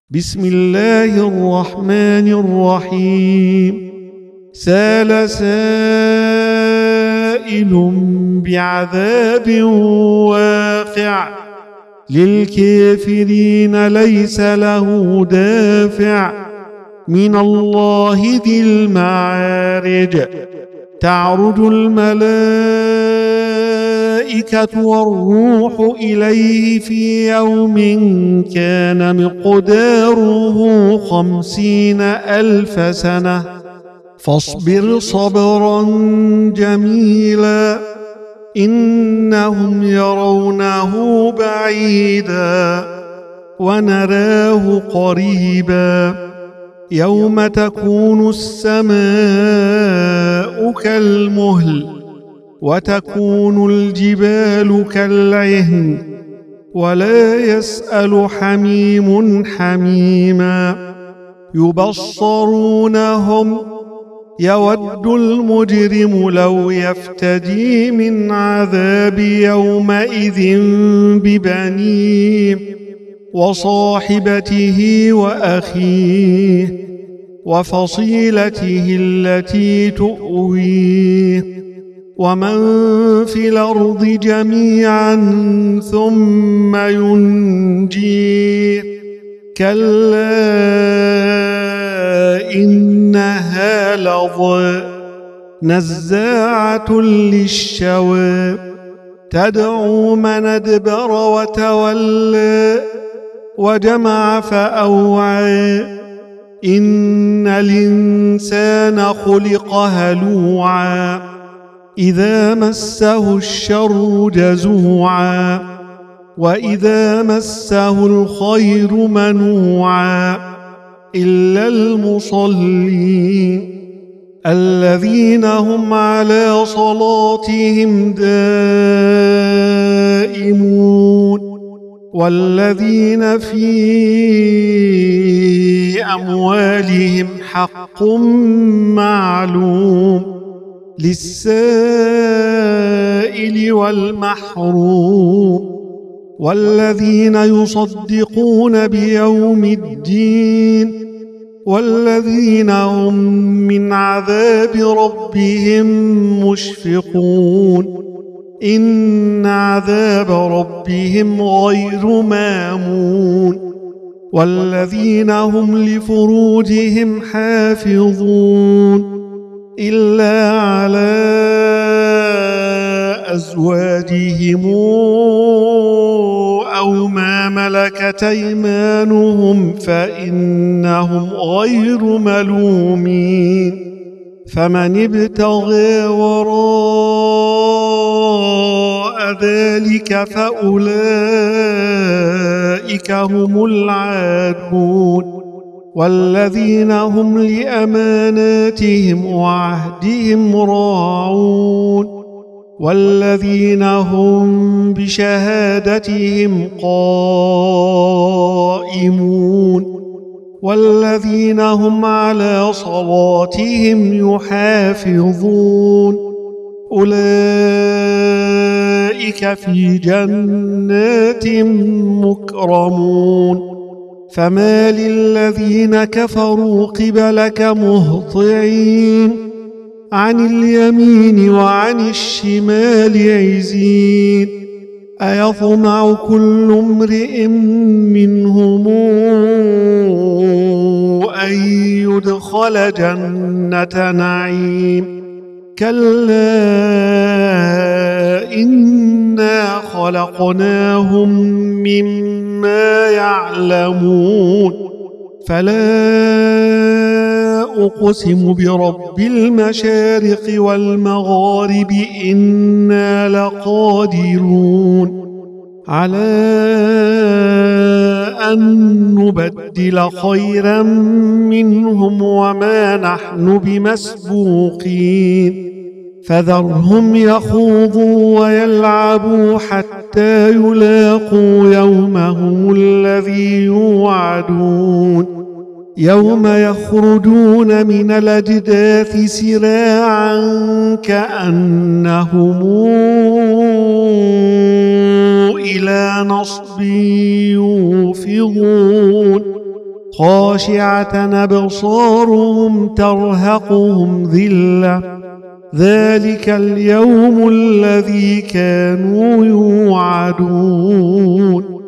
بسم الله الرحمن الرحيم. سال سائل بعذاب واقع، للكافرين ليس له دافع، من الله ذي المعارج. تعرج الملائكة والروح إليه في يوم كان مقداره 50,000 سنة، فاصبر صبرا جميلا، إنهم يرونه بعيدا ونراه قريبا. يوم تكون السماء كالمهل، وتكون الجبال كالعهن، ولا يسأل حميم حميما. يبصرونهم، يود المجرم لو يفتدي من عذاب يومئذ ببنيه وصاحبته وأخيه وفصيلته التي تؤويه، ومن في الأرض جميعا ثم ينجيه. كلا إنها لظى، نزاعة للشوى، تدعو من أدبر وتولى وجمع فأوعى. إن الإنسان خلق هلوعا، إذا مسه الشر جزوعا، وإذا مسه الخير منوعا، إلا المصلين الذين هم على صلاتهم دائمون، والذين في أموالهم حق معلوم، للسائل والمحروم، والذين يصدقون بيوم الدين، والذين هم من عذاب ربهم مشفقون. إن عذاب ربهم غير مامون، والذين هم لفروجهم حافظون، إلا على أزواجهم أو ما ملكت أيمانهم فإنهم غير ملومين. فمن ابتغى وراء ذلك فأولئك هم العادون، والذين هم لأماناتهم وعهدهم راعون، والذين هم بشهادتهم قائمون، والذين هم على صلاتهم يحافظون. أولئك في جنات مكرمون. فما للذين كفروا قبلك مهطعين، عن اليمين وعن الشمال عزين. أيطمع كل امرئ منهم أن يدخل جنة نعيم؟ كلا إنا خلقناهم مما يعلمون. فلا أقسم برب المشارق والمغارب إنا لقادرون على أن نبدل خيرا منهم وما نحن بمسبوقين. فذرهم يخوضوا ويلعبوا حتى يلاقوا يومهم الذي يوعدون، يوم يخرجون من الأجداث سراعا كأنهم إلى نصب يوفضون خاشعة أبصارهم ترهقهم ذلة ذلك اليوم الذي كانوا يوعدون